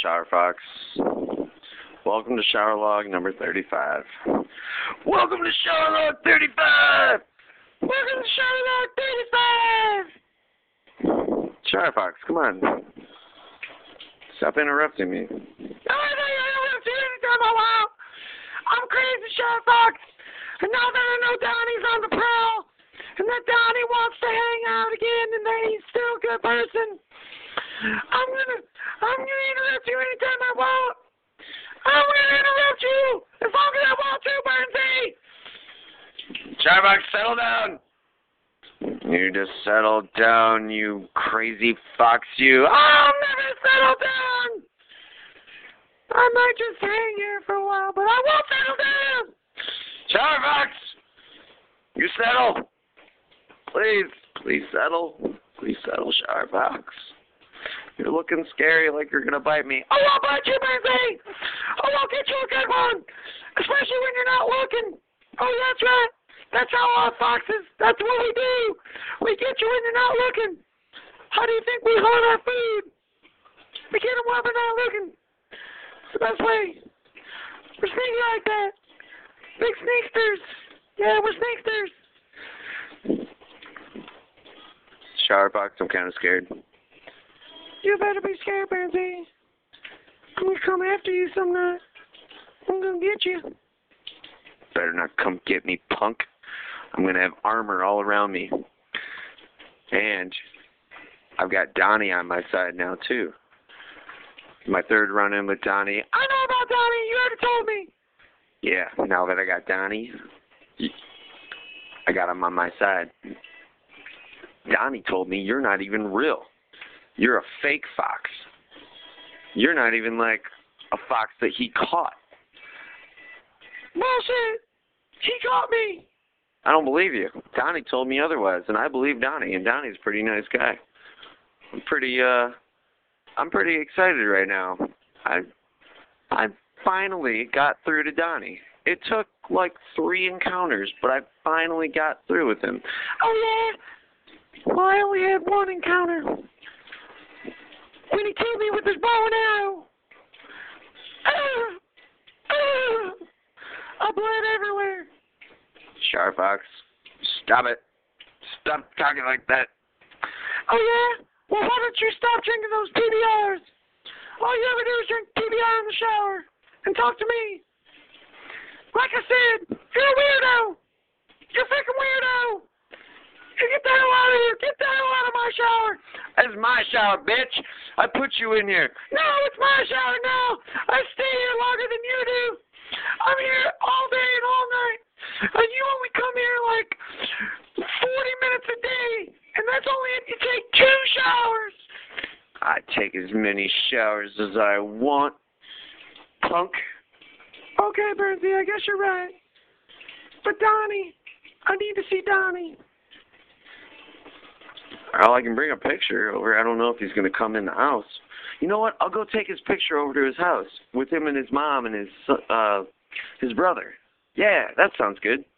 Shower Fox. Welcome to Shower Log number 35. Welcome to Shower Log 35! Welcome to Shower Log 35! Shower Fox, come on. Stop interrupting me. No, I don't interrupt you anytime I want. I'm crazy, Shower Fox. And now that I know Donnie's on the prowl, and that Donnie wants to hang out again, and that he's still a good person, I'm gonna interrupt you anytime I want. I'm gonna interrupt you as long as I want to, Bernsey. Shower Fox, settle down. You just settle down, you crazy fox, you. I'll never settle down. I might just hang here for a while, but I won't settle down. Shower Fox, you settle. Please settle. Please settle, Shower Fox. You're looking scary like you're gonna bite me. Oh, I'll bite you, Bernsey. Oh, I'll get you a good one. Especially when you're not looking. Oh, that's right. That's how all foxes, that's what we do. We get you when you're not looking. How do you think we hold our food? We get them while they're not looking. It's the best way. We're sneaky like that. Big sneaksters. Yeah, we're sneaksters. Shower Fox, I'm kind of scared. You better be scared, Bernsey. I'm going to come after you some night. I'm going to get you. Better not come get me, punk. I'm going to have armor all around me. And I've got Donnie on my side now, too. My third run-in with Donnie. I know about Donnie. You already told me. Yeah, now that I got Donnie, I got him on my side. Donnie told me you're not even real. You're a fake fox. You're not even like a fox that he caught. Bullshit. He caught me. I don't believe you. Donnie told me otherwise, and I believe Donnie, and Donnie's a pretty nice guy. I'm pretty excited right now. I finally got through to Donnie. It took like 3 encounters, but I finally got through with him. Oh, yeah? Well, I only had 1 encounter. When he killed me with his bow and arrow. I bled everywhere. Shower Fox, stop it. Stop talking like that. Oh, yeah? Well, why don't you stop drinking those PBRs? All you ever do is drink PBR in the shower and talk to me. Like I said, you're a weirdo. You're a freaking weirdo. You get the hell out of here. Get the hell out of my shower. That's my shower, bitch. I put you in here. No, it's my shower now. I stay here longer than you do. I'm here all day and all night. And you only come here like 40 minutes a day. And that's only if you take 2 showers. I take as many showers as I want, punk. Okay, Bernsey, I guess you're right. But Donnie, I need to see Donnie. Well, I can bring a picture over. I don't know if he's going to come in the house. You know what? I'll go take his picture over to his house with him and his mom and his brother. Yeah, that sounds good.